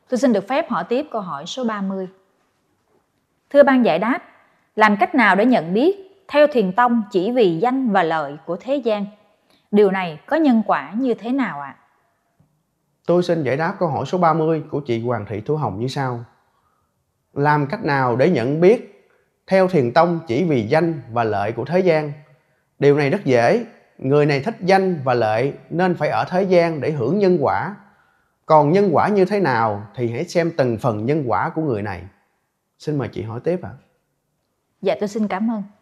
Tôi xin được phép hỏi tiếp câu hỏi số 30. Thưa ban giải đáp, làm cách nào để nhận biết theo thiền tông chỉ vì danh và lợi của thế gian? Điều này có nhân quả như thế nào ạ? Tôi xin giải đáp câu hỏi số 30 của chị Hoàng Thị Thu Hồng như sau. Làm cách nào để nhận biết theo thiền tông chỉ vì danh và lợi của thế gian? Điều này rất dễ. Người này thích danh và lợi nên phải ở thế gian để hưởng nhân quả. Còn nhân quả như thế nào thì hãy xem từng phần nhân quả của người này. Xin mời chị hỏi tiếp ạ. Dạ tôi xin cảm ơn.